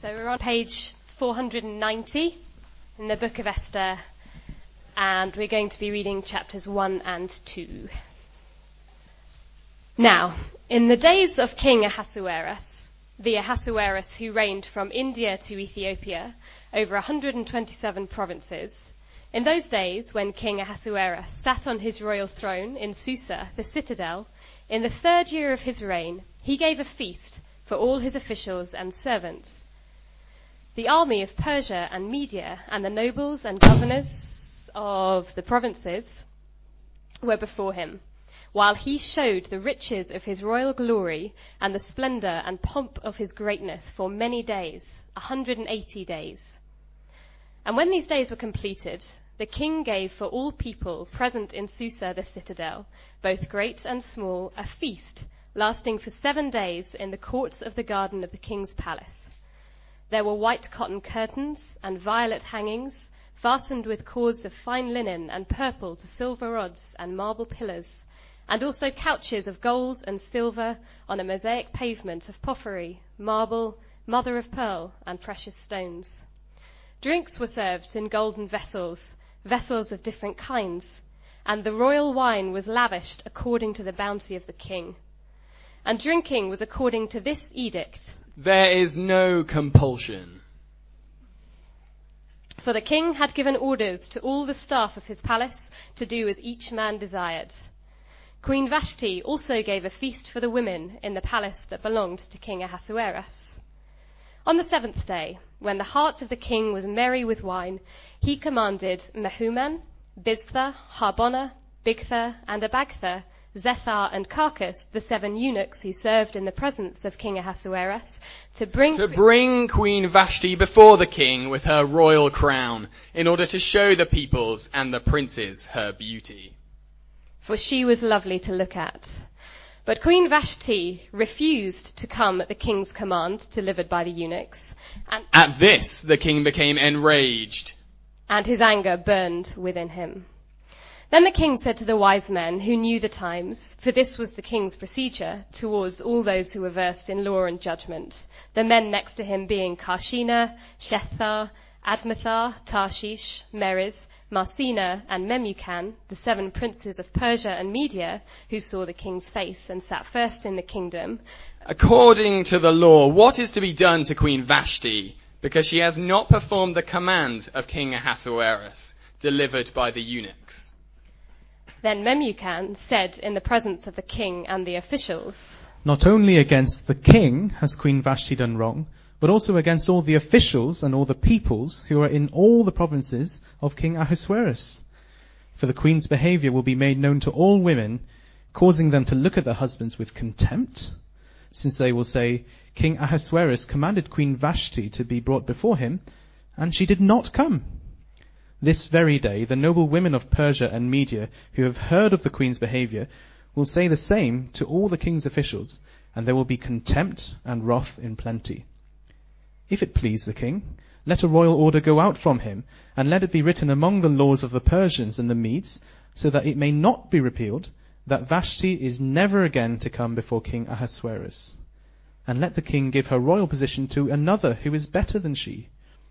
So we're on page 490 in the book of Esther, and we're going to be reading chapters 1 and 2. Now, in the days of King Ahasuerus, the Ahasuerus who reigned from India to Ethiopia over 127 provinces, in those days when King Ahasuerus sat on his royal throne in Susa, the citadel, in the 3rd year of his reign, he gave a feast for all his officials and servants. The army of Persia and Media and the nobles and governors of the provinces were before him, while he showed the riches of his royal glory and the splendor and pomp of his greatness for many days, 180 days. And when these days were completed, the king gave for all people present in Susa the citadel, both great and small, a feast lasting for 7 days in the courts of the garden of the king's palace. There were white cotton curtains and violet hangings, fastened with cords of fine linen and purple to silver rods and marble pillars, and also couches of gold and silver on a mosaic pavement of porphyry, marble, mother of pearl, and precious stones. Drinks were served in golden vessels, vessels of different kinds, and the royal wine was lavished according to the bounty of the king. And drinking was according to this edict: there is no compulsion. For the king had given orders to all the staff of his palace to do as each man desired. Queen Vashti also gave a feast for the women in the palace that belonged to King Ahasuerus. On the 7th day, when the heart of the king was merry with wine, he commanded Mehuman, Biztha, Harbona, Bigtha, and Abagtha, Zethar and Carcass, the 7 eunuchs who served in the presence of King Ahasuerus, to bring Queen Vashti before the king with her royal crown, in order to show the peoples and the princes her beauty. For she was lovely to look at. But Queen Vashti refused to come at the king's command delivered by the eunuchs. And at this, the king became enraged, and his anger burned within him. Then the king said to the wise men who knew the times, for this was the king's procedure towards all those who were versed in law and judgment, the men next to him being Karshina, Shethar, Admathar, Tarshish, Meres, Marsina, and Memucan, the 7 princes of Persia and Media, who saw the king's face and sat first in the kingdom. According to the law, what is to be done to Queen Vashti, because she has not performed the command of King Ahasuerus, delivered by the eunuchs? Then Memucan said in the presence of the king and the officials, not only against the king has Queen Vashti done wrong, but also against all the officials and all the peoples who are in all the provinces of King Ahasuerus. For the queen's behavior will be made known to all women, causing them to look at their husbands with contempt, since they will say, King Ahasuerus commanded Queen Vashti to be brought before him, and she did not come. This very day, the noble women of Persia and Media who have heard of the queen's behavior will say the same to all the king's officials, and there will be contempt and wrath in plenty. If it please the king, let a royal order go out from him, and let it be written among the laws of the Persians and the Medes, so that it may not be repealed, that Vashti is never again to come before King Ahasuerus. And let the king give her royal position to another who is better than she.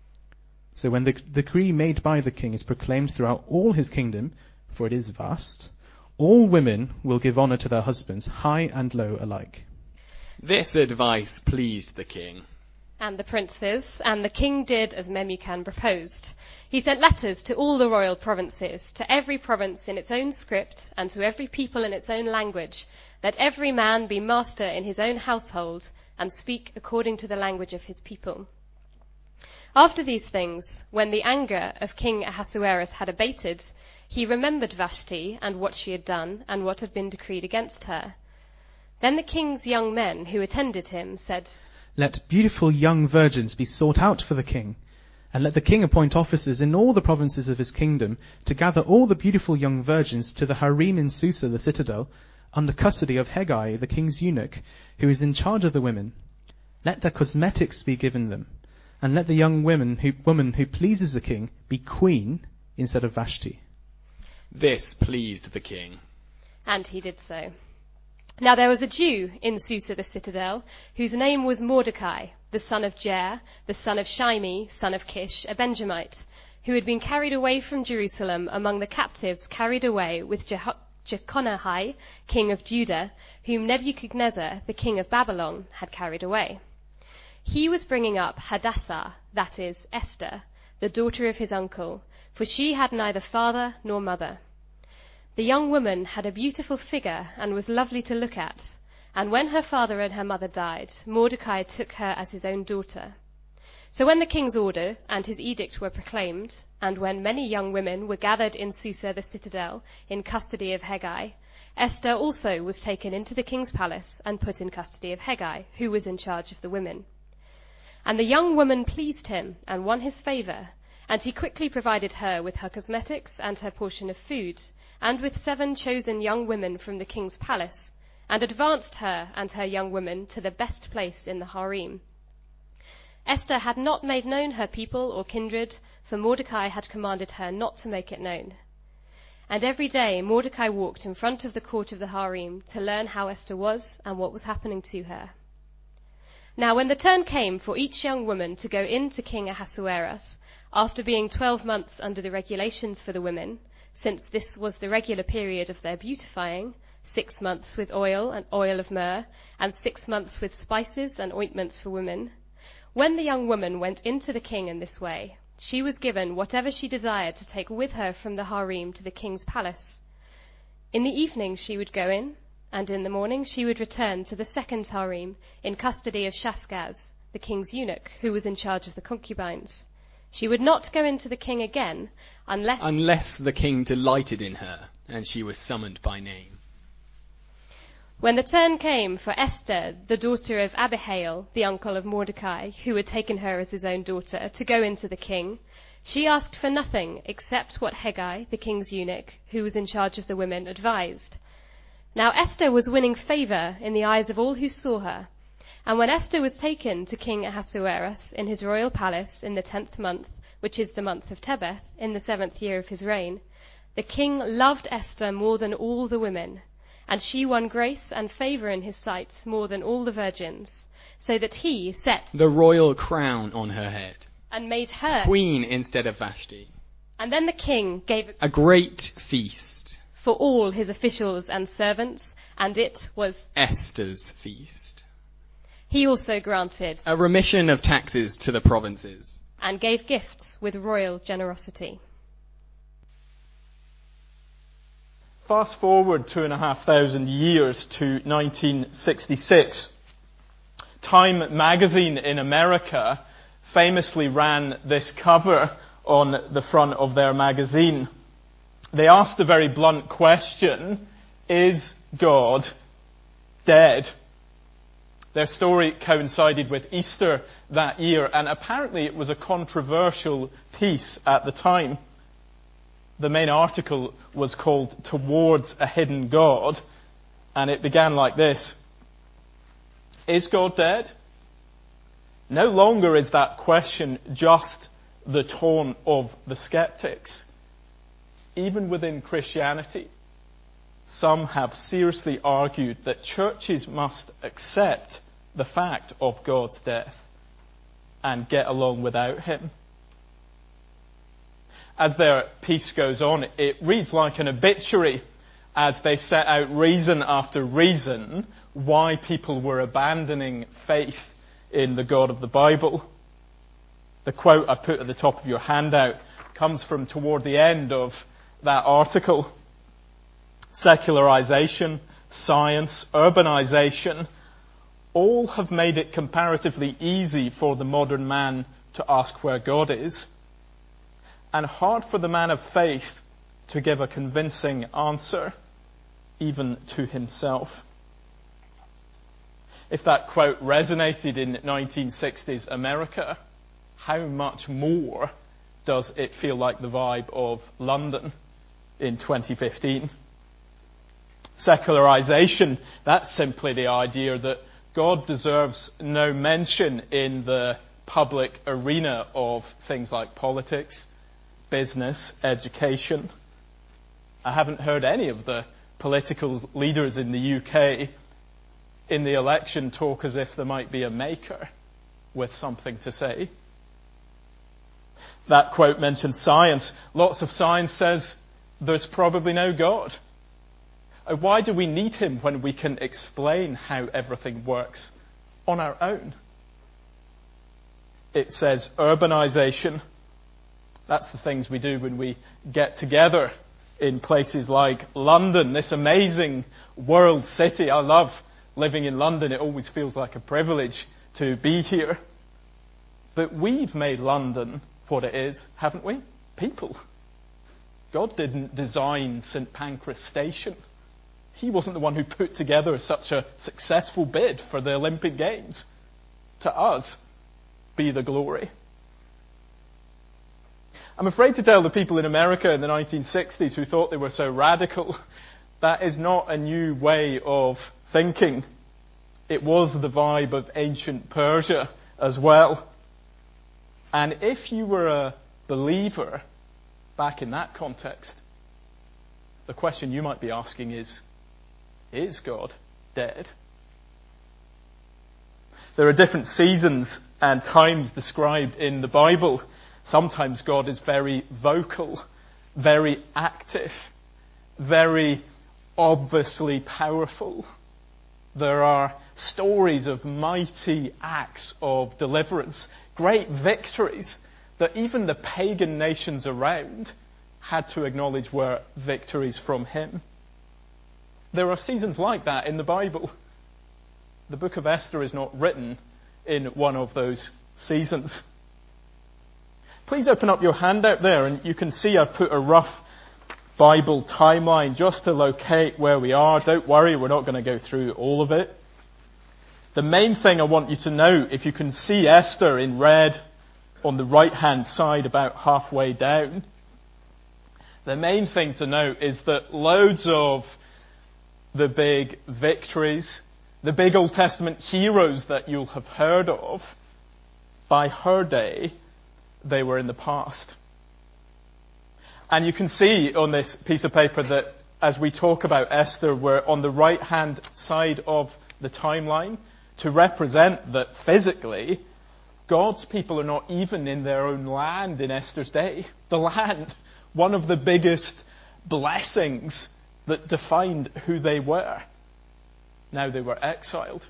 So when the decree made by the king is proclaimed throughout all his kingdom, for it is vast, all women will give honor to their husbands, high and low alike. This advice pleased the king and the princes, and the king did as Memucan proposed. He sent letters to all the royal provinces, to every province in its own script, and to every people in its own language, that every man be master in his own household, and speak according to the language of his people. After these things, when the anger of King Ahasuerus had abated, he remembered Vashti and what she had done and what had been decreed against her. Then the king's young men who attended him said, let beautiful young virgins be sought out for the king, and let the king appoint officers in all the provinces of his kingdom to gather all the beautiful young virgins to the harem in Susa the citadel, under custody of Hegai the king's eunuch, who is in charge of the women. Let their cosmetics be given them, and let the young woman who pleases the king be queen instead of Vashti. This pleased the king. And he did so. Now there was a Jew in Susa the citadel, whose name was Mordecai, the son of Jair, the son of Shimei, son of Kish, a Benjamite, who had been carried away from Jerusalem among the captives carried away with Jeconiah, king of Judah, whom Nebuchadnezzar, the king of Babylon, had carried away. He was bringing up Hadassah, that is, Esther, the daughter of his uncle, for she had neither father nor mother. The young woman had a beautiful figure and was lovely to look at, and when her father and her mother died, Mordecai took her as his own daughter. So when the king's order and his edict were proclaimed, and when many young women were gathered in Susa the citadel in custody of Hegai, Esther also was taken into the king's palace and put in custody of Hegai, who was in charge of the women. And the young woman pleased him and won his favor, and he quickly provided her with her cosmetics and her portion of food, and with 7 chosen young women from the king's palace, and advanced her and her young women to the best place in the harem. Esther had not made known her people or kindred, for Mordecai had commanded her not to make it known. And every day Mordecai walked in front of the court of the harem to learn how Esther was and what was happening to her. Now when the turn came for each young woman to go in to King Ahasuerus, after being 12 months under the regulations for the women, since this was the regular period of their beautifying, 6 months with oil and oil of myrrh, and 6 months with spices and ointments for women, when the young woman went into the king in this way, she was given whatever she desired to take with her from the harem to the king's palace. In the evening she would go in, and in the morning she would return to the second harem in custody of Shashgaz, the king's eunuch, who was in charge of the concubines. She would not go into the king again unless the king delighted in her and she was summoned by name. When the turn came for Esther, the daughter of Abihail, the uncle of Mordecai, who had taken her as his own daughter, to go into the king, she asked for nothing except what Hegai, the king's eunuch, who was in charge of the women, advised. Now Esther was winning favor in the eyes of all who saw her. And when Esther was taken to King Ahasuerus in his royal palace in the 10th month, which is the month of Tebeth, in the 7th year of his reign, the king loved Esther more than all the women, and she won grace and favor in his sight more than all the virgins, so that he set the royal crown on her head and made her queen instead of Vashti. And then the king gave a great feast for all his officials and servants, and it was Esther's feast. He also granted a remission of taxes to the provinces and gave gifts with royal generosity. Fast forward 2,500 years to 1966. Time magazine in America famously ran this cover on the front of their magazine. They asked the very blunt question, is God dead? Their story coincided with Easter that year, and apparently it was a controversial piece at the time. The main article was called Towards a Hidden God, and it began like this. Is God dead? No longer is that question just the taunt of the skeptics. Even within Christianity, some have seriously argued that churches must accept the fact of God's death and get along without him. As their piece goes on, it reads like an obituary as they set out reason after reason why people were abandoning faith in the God of the Bible. The quote I put at the top of your handout comes from toward the end of that article. Secularization, science, urbanization, all have made it comparatively easy for the modern man to ask where God is, and hard for the man of faith to give a convincing answer, even to himself. If that quote resonated in 1960s America, how much more does it feel like the vibe of London in 2015? Secularization, that's simply the idea that God deserves no mention in the public arena of things like politics, business, education. I haven't heard any of the political leaders in the UK in the election talk as if there might be a maker with something to say. That quote mentioned science. Lots of science says there's probably no God. Why do we need him when we can explain how everything works on our own? It says urbanization. That's the things we do when we get together in places like London, this amazing world city. I love living in London. It always feels like a privilege to be here. But we've made London what it is, haven't we? People. God didn't design St. Pancras Station. He wasn't the one who put together such a successful bid for the Olympic Games. To us, be the glory. I'm afraid to tell the people in America in the 1960s who thought they were so radical, that is not a new way of thinking. It was the vibe of ancient Persia as well. And if you were a believer back in that context, the question you might be asking is God dead? There are different seasons and times described in the Bible. Sometimes God is very vocal, very active, very obviously powerful. There are stories of mighty acts of deliverance, great victories that even the pagan nations around had to acknowledge were victories from him. There are seasons like that in the Bible. The book of Esther is not written in one of those seasons. Please open up your handout there, and you can see I've put a rough Bible timeline just to locate where we are. Don't worry, we're not going to go through all of it. The main thing I want you to know, if you can see Esther in red on the right-hand side about halfway down, the main thing to note is that loads of the big victories, the big Old Testament heroes that you'll have heard of, by her day, they were in the past. And you can see on this piece of paper that as we talk about Esther, we're on the right-hand side of the timeline to represent that physically, God's people are not even in their own land in Esther's day. The land, one of the biggest blessings that defined who they were. Now they were exiled,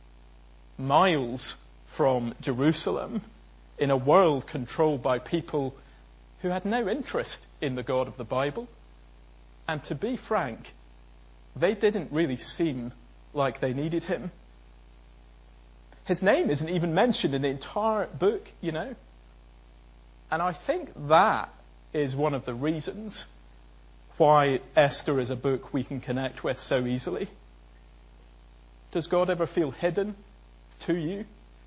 miles from Jerusalem, in a world controlled by people who had no interest in the God of the Bible. And to be frank, they didn't really seem like they needed him. His name isn't even mentioned in the entire book, you know. And I think that is one of the reasons why Esther is a book we can connect with so easily. Does God ever feel hidden to you?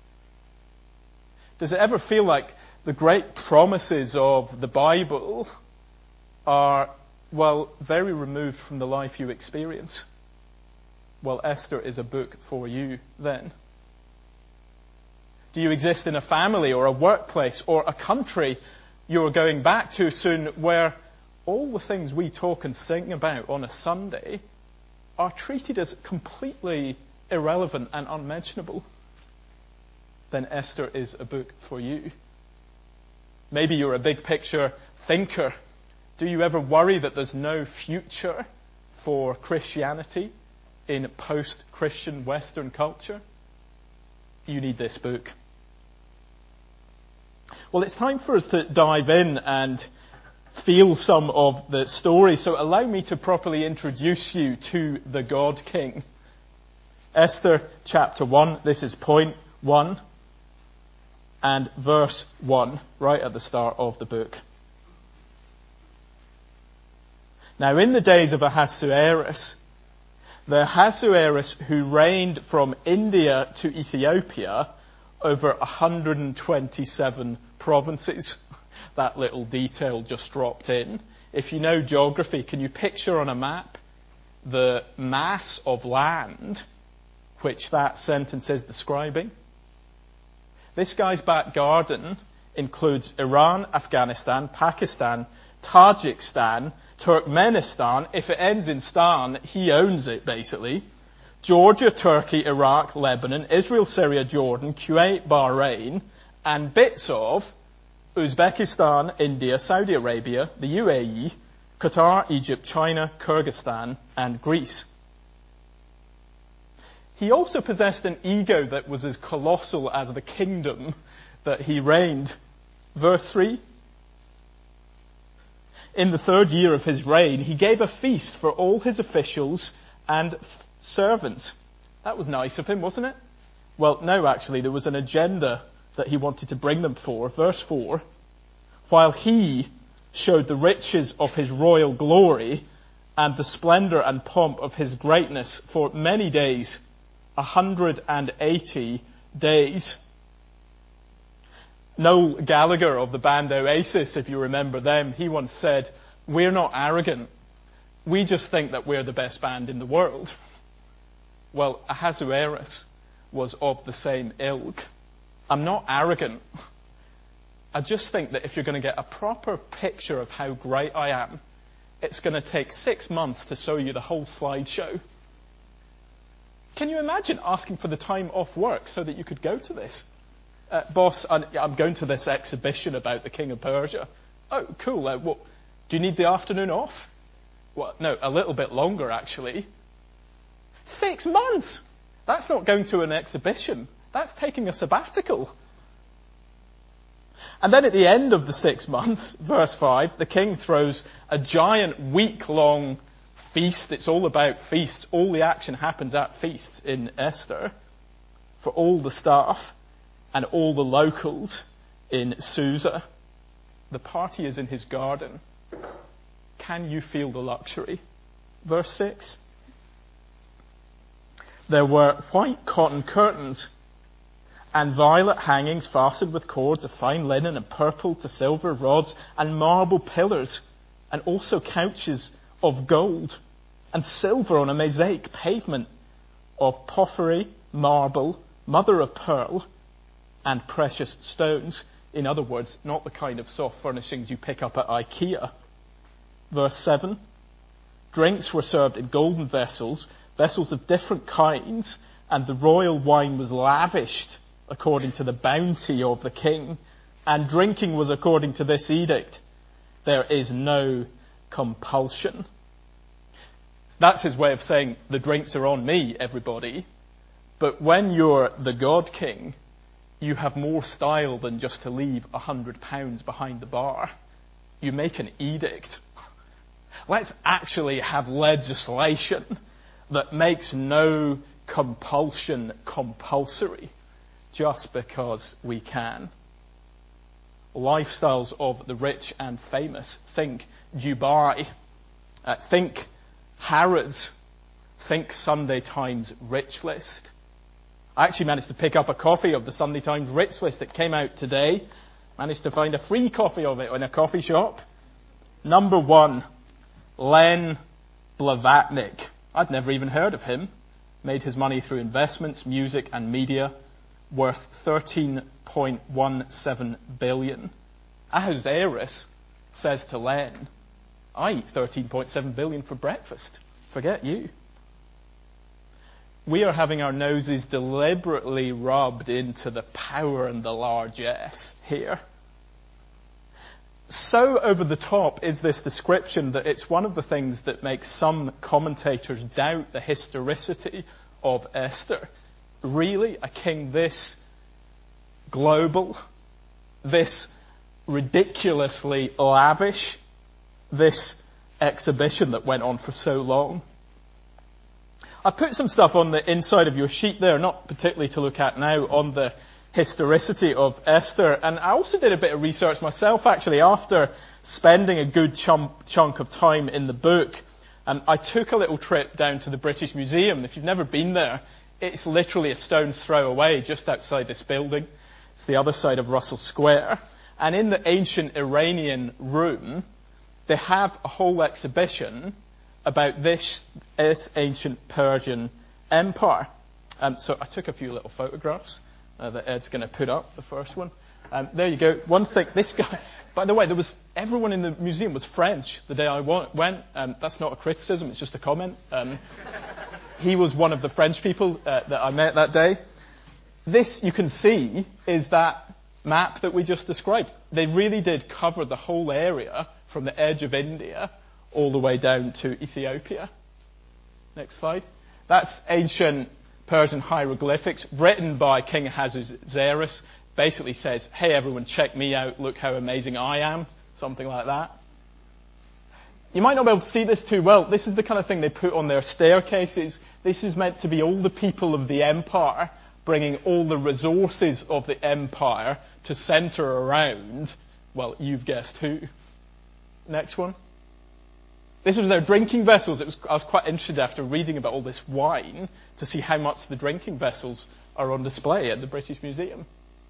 Does it ever feel like the great promises of the Bible are, well, very removed from the life you experience? Well, Esther is a book for you then. Do you exist in a family or a workplace or a country you're going back to soon where all the things we talk and sing about on a Sunday are treated as completely irrelevant and unmentionable? Then Esther is a book for you. Maybe you're a big picture thinker. Do you ever worry that there's no future for Christianity in post-Christian Western culture? You need this book. Well, it's time for us to dive in and feel some of the story. So allow me to properly introduce you to the God King. Esther chapter 1, this is point 1 and verse 1, right at the start of the book. Now in the days of Ahasuerus, the Ahasuerus who reigned from India to Ethiopia over 127 provinces. That little detail just dropped in. If you know geography, can you picture on a map the mass of land which that sentence is describing? This guy's back garden includes Iran, Afghanistan, Pakistan, Tajikistan, Turkmenistan. If it ends in stan, he owns it basically. Georgia, Turkey, Iraq, Lebanon, Israel, Syria, Jordan, Kuwait, Bahrain, and bits of Uzbekistan, India, Saudi Arabia, the UAE, Qatar, Egypt, China, Kyrgyzstan, and Greece. He also possessed an ego that was as colossal as the kingdom that he reigned. Verse 3. In the 3rd year of his reign, he gave a feast for all his officials and servants. That was nice of him, wasn't it? Well, no, actually, there was an agenda that he wanted to bring them for. Verse 4. While he showed the riches of his royal glory and the splendor and pomp of his greatness for many days, 180 days. Noel Gallagher of the band Oasis, if you remember them, he once said, "We're not arrogant. We just think that we're the best band in the world." Well, Ahasuerus was of the same ilk. I'm not arrogant. I just think that if you're going to get a proper picture of how great I am, it's going to take 6 months to show you the whole slideshow. Can you imagine asking for the time off work so that you could go to this? Boss, I'm going to this exhibition about the King of Persia. Oh, cool. What, do you need the afternoon off? Well, no, a little bit longer, actually. 6 months! That's not going to an exhibition. That's taking a sabbatical. And then at the end of the 6 months, verse 5, the king throws a giant week-long feast. It's all about feasts. All the action happens at feasts in Esther for all the staff and all the locals in Susa. The party is in his garden. Can you feel the luxury? Verse 6. There were white cotton curtains and violet hangings fastened with cords of fine linen and purple to silver rods and marble pillars, and also couches of gold and silver on a mosaic pavement of porphyry, marble, mother of pearl, and precious stones. In other words, not the kind of soft furnishings you pick up at IKEA. Verse 7. Drinks were served in golden vessels, vessels of different kinds, and the royal wine was lavished according to the bounty of the king, and drinking was according to this edict. There is no compulsion. That's his way of saying, the drinks are on me, everybody. But when you're the God King, you have more style than just to leave £100 behind the bar. You make an edict. Let's actually have legislation that makes no compulsion compulsory just because we can. Lifestyles of the rich and famous. Think Dubai. Think Harrods. Think Sunday Times Rich List. I actually managed to pick up a copy of the Sunday Times Rich List that came out today. Managed to find a free copy of it in a coffee shop. Number 1, Len Blavatnik. I'd never even heard of him. Made his money through investments, music and media, worth $13.17 billion. Ahasuerus says to Len, I eat $13.7 billion for breakfast. Forget you. We are having our noses deliberately rubbed into the power and the largesse here. So over the top is this description that it's one of the things that makes some commentators doubt the historicity of Esther. Really? A king this global? This ridiculously lavish? This exhibition that went on for so long? I put some stuff on the inside of your sheet there, not particularly to look at now, on the historicity of Esther. And I also did a bit of research myself, actually, after spending a good chunk of time in the book. And I took a little trip down to the British Museum. If you've never been there, it's literally a stone's throw away, just outside this building. It's the other side of Russell Square. And in the ancient Iranian room, they have a whole exhibition about this ancient Persian empire. So I took a few little photographs that Ed's going to put up, the first one. There you go. One thing, this guy, by the way, everyone in the museum was French the day I went. That's not a criticism, it's just a comment. He was one of the French people that I met that day. This, you can see, is that map that we just described. They really did cover the whole area from the edge of India all the way down to Ethiopia. Next slide. That's ancient Persian hieroglyphics written by King Ahasuerus. Basically says, hey everyone, check me out, look how amazing I am. Something like that. You might not be able to see this too well. This is the kind of thing they put on their staircases. This is meant to be all the people of the empire bringing all the resources of the empire to center around, well, you've guessed who. Next one. This was their drinking vessels. I was quite interested after reading about all this wine to see how much the drinking vessels are on display at the British Museum.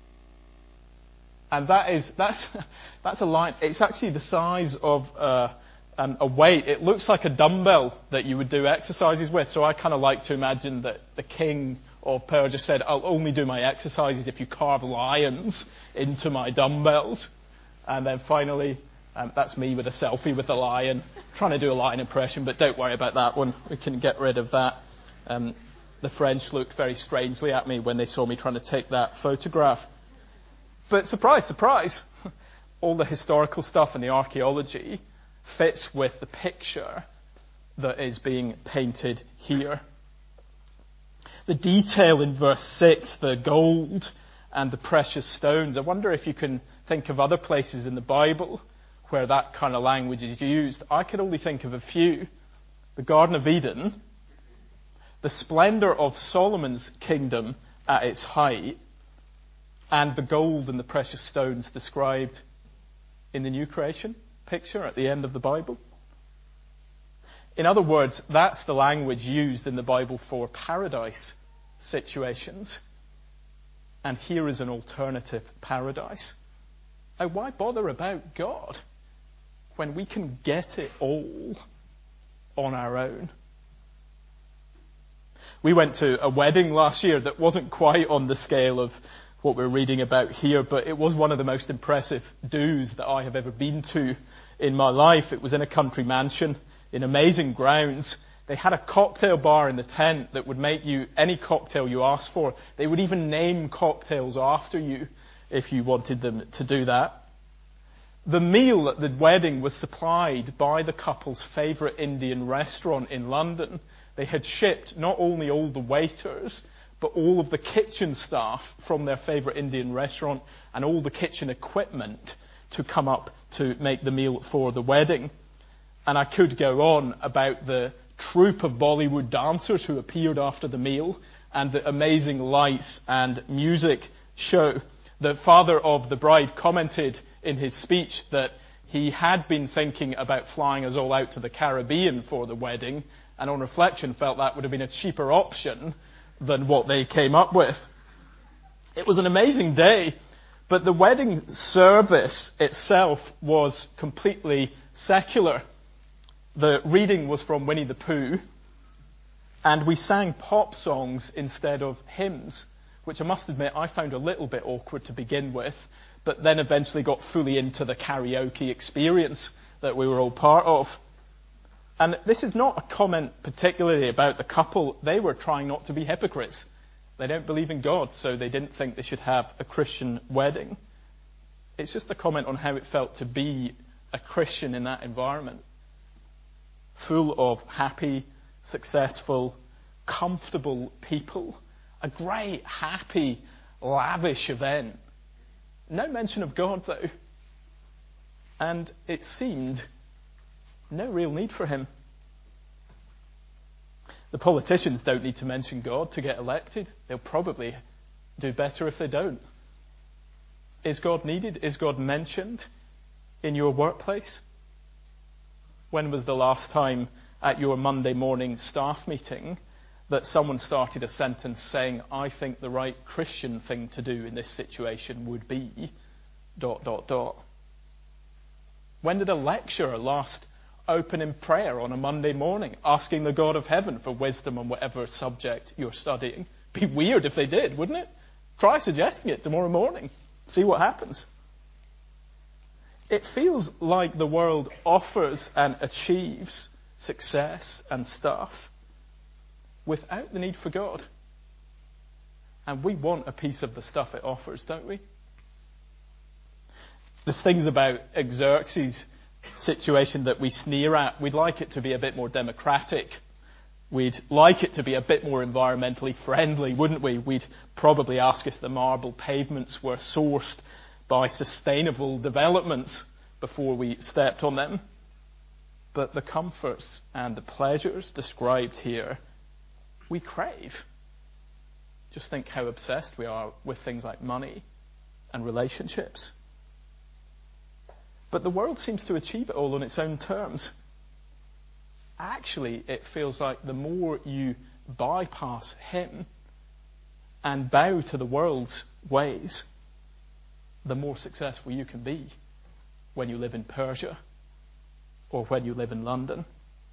And that's a line. It's actually the size of a weight. It looks like a dumbbell that you would do exercises with. So I kind of like to imagine that the king of Persia said, I'll only do my exercises if you carve lions into my dumbbells. And then finally, that's me with a selfie with a lion, trying to do a lion impression, but don't worry about that one. We can get rid of that. The French looked very strangely at me when they saw me trying to take that photograph. But surprise, surprise, all the historical stuff and the archaeology fits with the picture that is being painted here. The detail in verse 6, the gold and the precious stones. I wonder if you can think of other places in the Bible where that kind of language is used. I could only think of a few. The Garden of Eden, the splendor of Solomon's kingdom at its height, and the gold and the precious stones described in the new creation picture at the end of the Bible. In other words, that's the language used in the Bible for paradise situations. And here is an alternative paradise. Now, why bother about God when we can get it all on our own? We went to a wedding last year that wasn't quite on the scale of what we're reading about here, but it was one of the most impressive do's that I have ever been to in my life. It was in a country mansion in amazing grounds. They had a cocktail bar in the tent that would make you any cocktail you asked for. They would even name cocktails after you if you wanted them to do that. The meal at the wedding was supplied by the couple's favourite Indian restaurant in London. They had shipped not only all the waiters, but all of the kitchen staff from their favourite Indian restaurant and all the kitchen equipment to come up to make the meal for the wedding. And I could go on about the troupe of Bollywood dancers who appeared after the meal and the amazing lights and music show. The father of the bride commented in his speech that he had been thinking about flying us all out to the Caribbean for the wedding, and on reflection felt that would have been a cheaper option than what they came up with. It was an amazing day, but the wedding service itself was completely secular. The reading was from Winnie the Pooh, and we sang pop songs instead of hymns, which I must admit I found a little bit awkward to begin with, but then eventually got fully into the karaoke experience that we were all part of. And this is not a comment particularly about the couple. They were trying not to be hypocrites. They don't believe in God, so they didn't think they should have a Christian wedding. It's just a comment on how it felt to be a Christian in that environment. Full of happy, successful, comfortable people. A great, happy, lavish event. No mention of God, though. And it seemed no real need for him. The politicians don't need to mention God to get elected. They'll probably do better if they don't. Is God needed? Is God mentioned in your workplace? When was the last time at your Monday morning staff meeting that someone started a sentence saying, I think the right Christian thing to do in this situation would be ... When did a lecturer last open in prayer on a Monday morning, asking the God of heaven for wisdom on whatever subject you're studying? Be weird if they did, wouldn't it? Try suggesting it tomorrow morning. See what happens. It feels like the world offers and achieves success and stuff, without the need for God. And we want a piece of the stuff it offers, don't we? There's things about Xerxes' situation that we sneer at. We'd like it to be a bit more democratic. We'd like it to be a bit more environmentally friendly, wouldn't we? We'd probably ask if the marble pavements were sourced by sustainable developments before we stepped on them. But the comforts and the pleasures described here, we crave. Just think how obsessed we are with things like money and relationships. But the world seems to achieve it all on its own terms. Actually, it feels like the more you bypass him and bow to the world's ways, the more successful you can be when you live in Persia or when you live in London.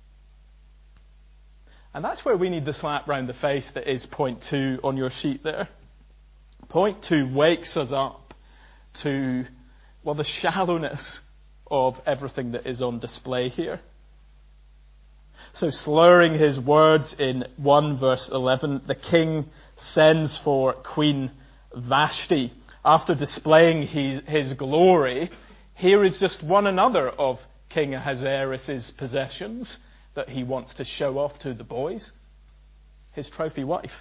And that's where we need the slap round the face that is point 2 on your sheet there. Point 2 wakes us up to, well, the shallowness of everything that is on display here. So slurring his words in 1 verse 11, the king sends for Queen Vashti. After displaying his glory, here is just one another of King Ahasuerus' possessions that he wants to show off to the boys. His trophy wife.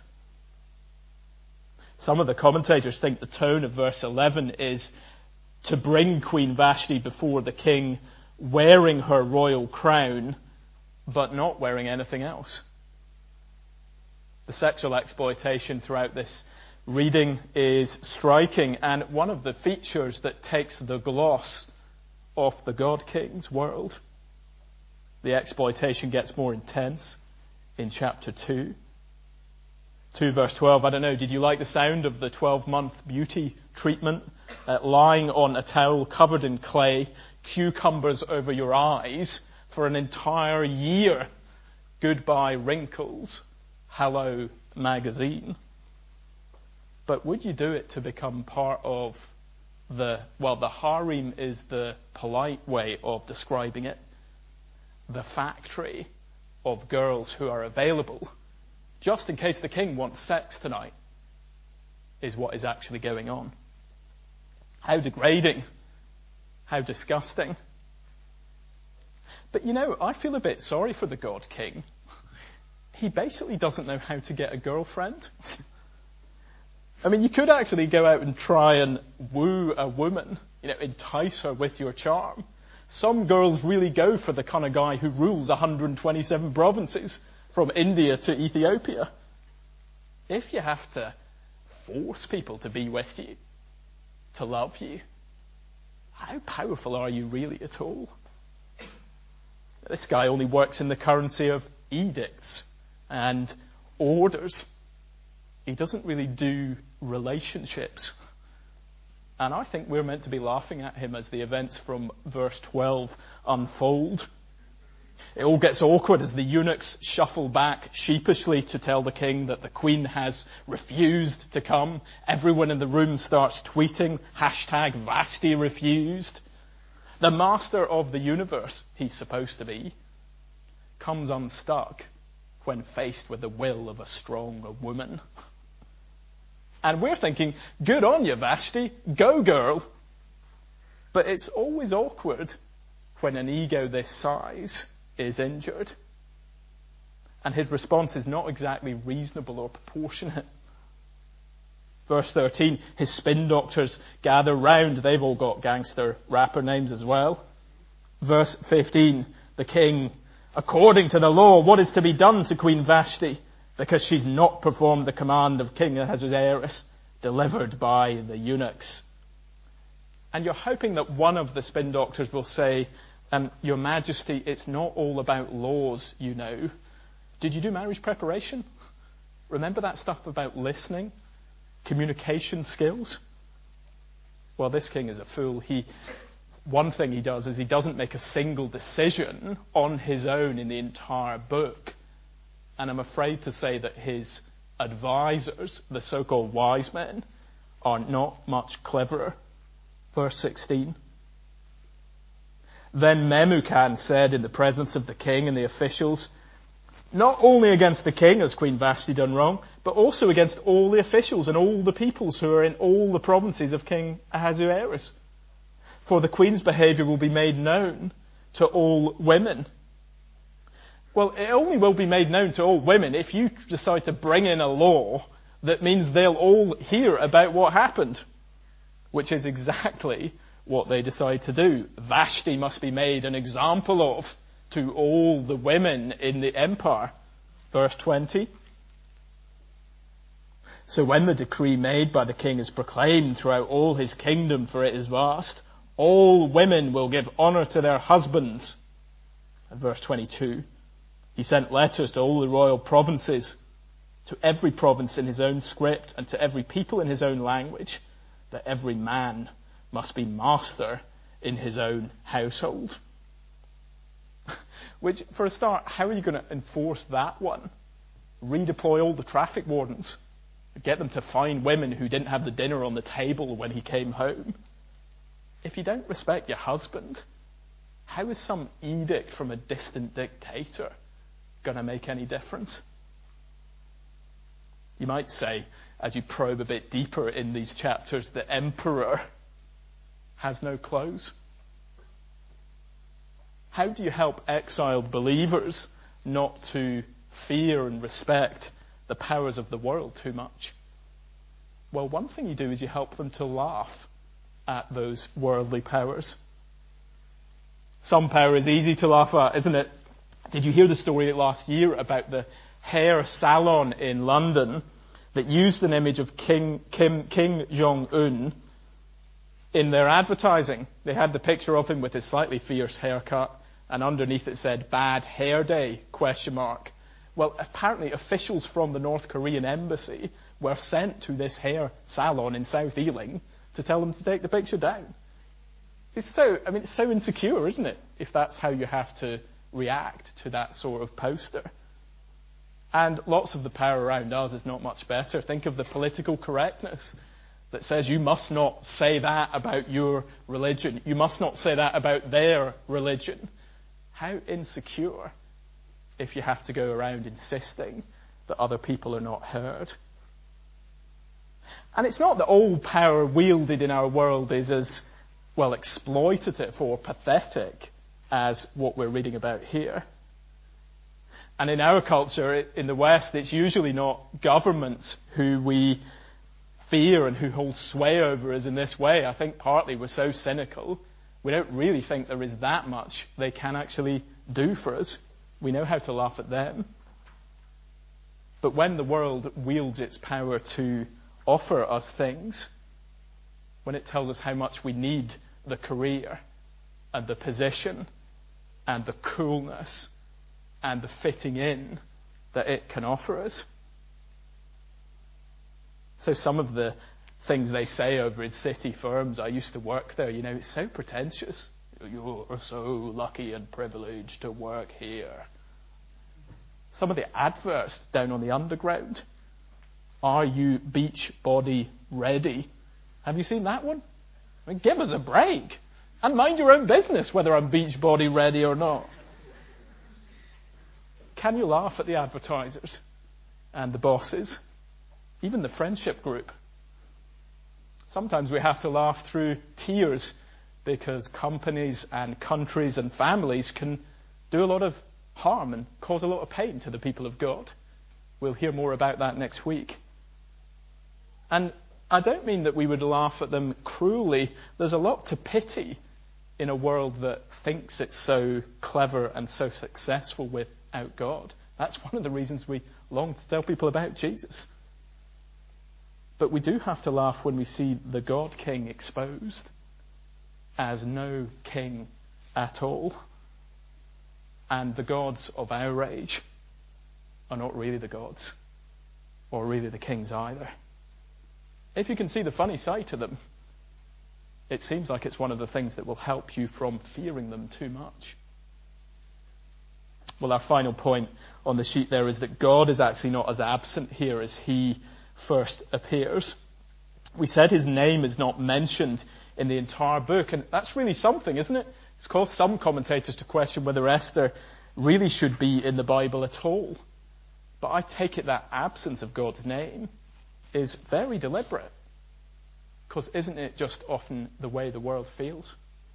Some of the commentators think the tone of verse 11 is to bring Queen Vashti before the king wearing her royal crown, but not wearing anything else. The sexual exploitation throughout this reading is striking, and one of the features that takes the gloss off the God King's world. The exploitation gets more intense in chapter 2. 2 verse 12, I don't know, did you like the sound of the 12-month beauty treatment? Lying on a towel covered in clay, cucumbers over your eyes for an entire year. Goodbye wrinkles. Hello magazine. But would you do it to become part of the harem is the polite way of describing it. The factory of girls who are available, just in case the king wants sex tonight, is what is actually going on. How degrading. How disgusting. But I feel a bit sorry for the God King. He basically doesn't know how to get a girlfriend. I mean, you could actually go out and try and woo a woman, entice her with your charm. Some girls really go for the kind of guy who rules 127 provinces from India to Ethiopia. If you have to force people to be with you, to love you, how powerful are you really at all? This guy only works in the currency of edicts and orders. He doesn't really do relationships. And I think we're meant to be laughing at him as the events from verse 12 unfold. It all gets awkward as the eunuchs shuffle back sheepishly to tell the king that the queen has refused to come. Everyone in the room starts tweeting, #Vashti refused. The master of the universe, he's supposed to be, comes unstuck when faced with the will of a strong woman. And we're thinking, good on you, Vashti, go girl. But it's always awkward when an ego this size is injured. And his response is not exactly reasonable or proportionate. Verse 13, his spin doctors gather round. They've all got gangster rapper names as well. Verse 15, the king, according to the law, what is to be done to Queen Vashti? Because she's not performed the command of King Ahasuerus, delivered by the eunuchs. And you're hoping that one of the spin doctors will say, Your Majesty, it's not all about laws, Did you do marriage preparation? Remember that stuff about listening? Communication skills? Well, this king is a fool. One thing he does is he doesn't make a single decision on his own in the entire book. And I'm afraid to say that his advisors, the so-called wise men, are not much cleverer. Verse 16. Then Memucan said in the presence of the king and the officials, Not only against the king has Queen Vashti done wrong, but also against all the officials and all the peoples who are in all the provinces of King Ahasuerus. For the queen's behaviour will be made known to all women. Well, it only will be made known to all women if you decide to bring in a law that means they'll all hear about what happened, which is exactly what they decide to do. Vashti must be made an example of to all the women in the empire. Verse 20. So when the decree made by the king is proclaimed throughout all his kingdom, for it is vast, all women will give honour to their husbands. And verse 22. He sent letters to all the royal provinces, to every province in his own script, and to every people in his own language, that every man must be master in his own household. Which, for a start, how are you going to enforce that one? Redeploy all the traffic wardens. Get them to find women who didn't have the dinner on the table when he came home. If you don't respect your husband, how is some edict from a distant dictator going to make any difference? You might say, as you probe a bit deeper in these chapters, the emperor has no clothes. How do you help exiled believers not to fear and respect the powers of the world too much? Well, one thing you do is you help them to laugh at those worldly powers. Some power is easy to laugh at, isn't it? Did you hear the story last year about the hair salon in London that used an image of King Jong-un in their advertising? They had the picture of him with his slightly fierce haircut, and underneath it said, "Bad Hair Day?" ? Well, apparently officials from the North Korean embassy were sent to this hair salon in South Ealing to tell them to take the picture down. It's so insecure, isn't it? If that's how you have to react to that sort of poster. And lots of the power around us is not much better. Think of the political correctness that says you must not say that about your religion. You must not say that about their religion. How insecure if you have to go around insisting that other people are not heard. And it's not that all power wielded in our world is as, well, exploitative or pathetic as what we're reading about here. And in our culture, in the West, it's usually not governments who we fear and who hold sway over us in this way. I think partly we're so cynical, we don't really think there is that much they can actually do for us. We know how to laugh at them. But when the world wields its power to offer us things, when it tells us how much we need the career and the position and the coolness and the fitting in that it can offer us. So some of the things they say over in city firms, I used to work there, it's so pretentious. You're so lucky and privileged to work here. Some of the adverts down on the underground. Are you beach body ready? Have you seen that one? Give us a break. And mind your own business whether I'm beach body ready or not. Can you laugh at the advertisers and the bosses? Even the friendship group. Sometimes we have to laugh through tears because companies and countries and families can do a lot of harm and cause a lot of pain to the people of God. We'll hear more about that next week. And I don't mean that we would laugh at them cruelly. There's a lot to pity in a world that thinks it's so clever and so successful without God. That's one of the reasons we long to tell people about Jesus. But we do have to laugh when we see the God King exposed as no king at all. And the gods of our age are not really the gods, or really the kings either. If you can see the funny side to them, it seems like it's one of the things that will help you from fearing them too much. Well, our final point on the sheet there is that God is actually not as absent here as he first appears. We said his name is not mentioned in the entire book, and that's really something, isn't it? It's caused some commentators to question whether Esther really should be in the Bible at all. But I take it that absence of God's name is very deliberate. Because isn't it just often the way the world feels?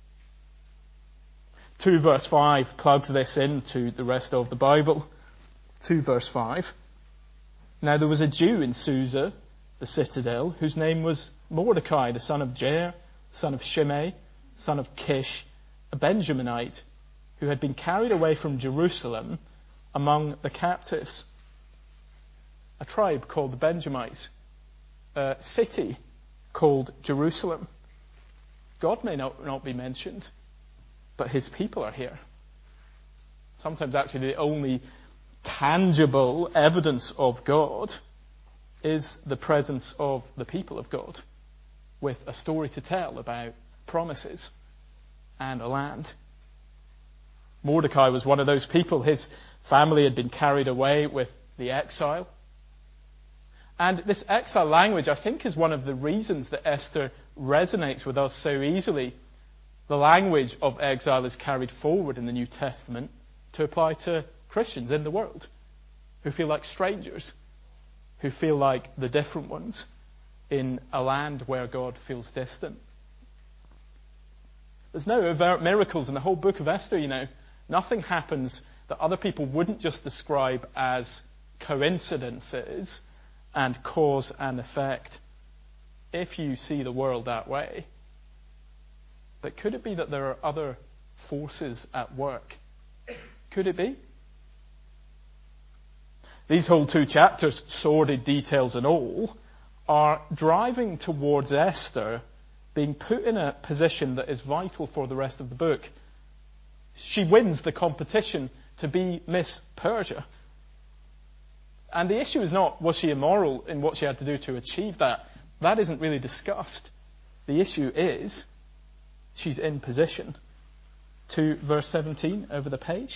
2 verse 5 plugs this into the rest of the Bible. 2 verse 5. Now there was a Jew in Susa, the citadel, whose name was Mordecai, the son of Jair, son of Shimei, son of Kish, a Benjaminite, who had been carried away from Jerusalem among the captives. A tribe called the Benjamites. A city called Jerusalem. God may not be mentioned, but his people are here. Sometimes actually the only tangible evidence of God is the presence of the people of God, with a story to tell about promises and a land. Mordecai was one of those people. His family had been carried away with the exile. And this exile language, I think, is one of the reasons that Esther resonates with us so easily. The language of exile is carried forward in the New Testament to apply to Christians in the world who feel like strangers, who feel like the different ones in a land where God feels distant. There's no overt miracles in the whole book of Esther, you know. Nothing happens that other people wouldn't just describe as coincidences and cause and effect, if you see the world that way. But could it be that there are other forces at work? Could it be? These whole 2 chapters, sordid details and all, are driving towards Esther being put in a position that is vital for the rest of the book. She wins the competition to be Miss Persia. And the issue is not, was she immoral in what she had to do to achieve that? That isn't really discussed. The issue is, she's in position. To verse 17 over the page.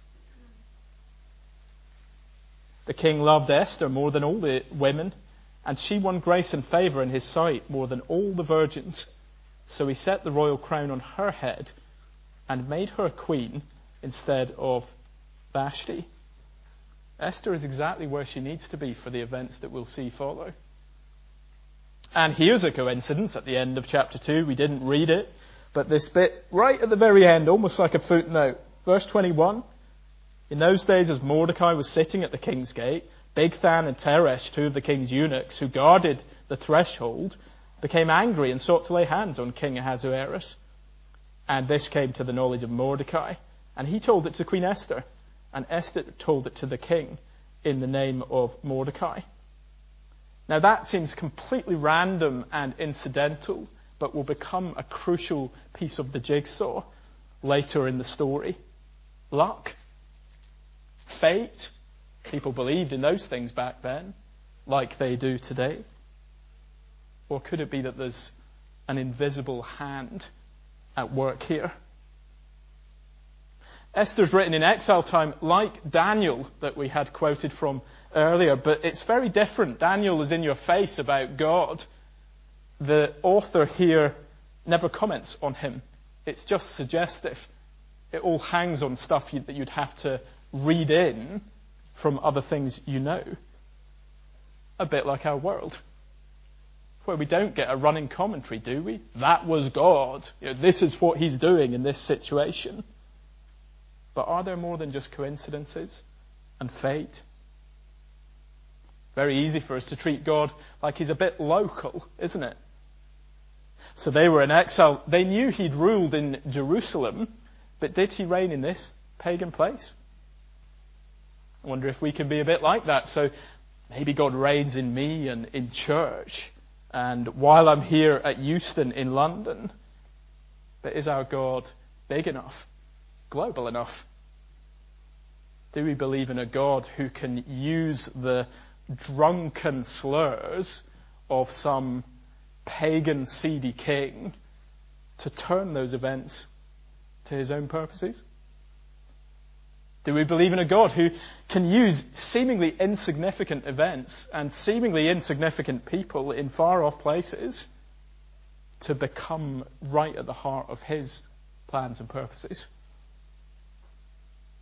The king loved Esther more than all the women, and she won grace and favour in his sight more than all the virgins. So he set the royal crown on her head and made her a queen instead of Vashti. Esther is exactly where she needs to be for the events that we'll see follow. And here's a coincidence at the end of chapter 2. We didn't read it, but this bit right at the very end, almost like a footnote. Verse 21. In those days, as Mordecai was sitting at the king's gate, Bigthan and Teresh, 2 of the king's eunuchs who guarded the threshold, became angry and sought to lay hands on King Ahasuerus. And this came to the knowledge of Mordecai, and he told it to Queen Esther. And Esther told it to the king in the name of Mordecai. Now that seems completely random and incidental, but will become a crucial piece of the jigsaw later in the story. Luck. Fate. People believed in those things back then, like they do today. Or could it be that there's an invisible hand at work here? Esther's written in exile time, like Daniel that we had quoted from earlier, but it's very different. Daniel is in your face about God. The author here never comments on him. It's just suggestive. It all hangs on stuff that you'd have to read in from other things you know. A bit like our world, where we don't get a running commentary, do we? That was God. This is what he's doing in this situation. But are there more than just coincidences and fate? Very easy for us to treat God like he's a bit local, isn't it? So they were in exile. They knew he'd ruled in Jerusalem, but did he reign in this pagan place? I wonder if we can be a bit like that. So maybe God reigns in me and in church, and while I'm here at Euston in London. But is our God big enough? Global enough? Do we believe in a God who can use the drunken slurs of some pagan seedy king to turn those events to his own purposes? Do we believe in a God who can use seemingly insignificant events and seemingly insignificant people in far off places to become right at the heart of his plans and purposes?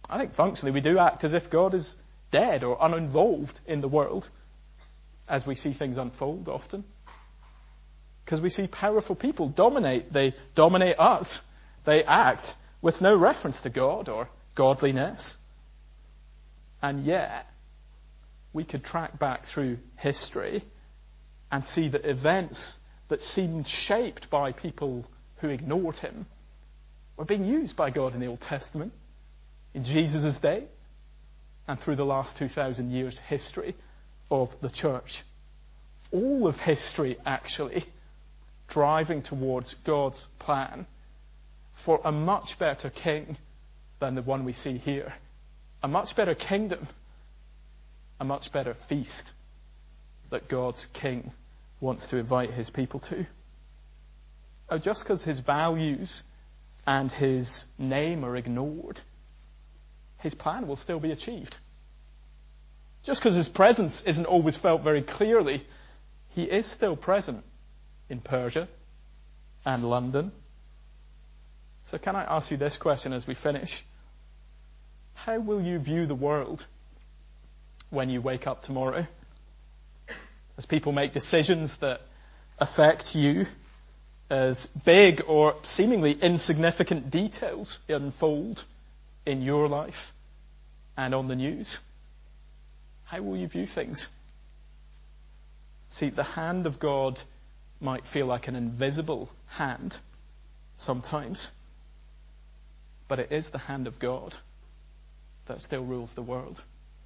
I think functionally we do act as if God is dead or uninvolved in the world as we see things unfold often. Because we see powerful people dominate. They dominate us. They act with no reference to God or godliness. And yet, we could track back through history and see that events that seemed shaped by people who ignored him were being used by God in the Old Testament, in Jesus' day, and through the last 2,000 years' history of the church. All of history, actually, driving towards God's plan for a much better king than the one we see here. A much better kingdom, a much better feast that God's king wants to invite his people to. Oh, just because his values and his name are ignored, his plan will still be achieved. Just because his presence isn't always felt very clearly, he is still present in Persia and London. So can I ask you this question as we finish? How will you view the world when you wake up tomorrow? As people make decisions that affect you, as big or seemingly insignificant details unfold in your life and on the news, how will you view things? See, the hand of God might feel like an invisible hand sometimes, but it is the hand of God that still rules the world.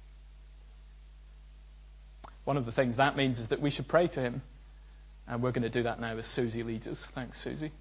One of the things that means is that we should pray to him, and we're going to do that now as Susie leads us. Thanks, Susie.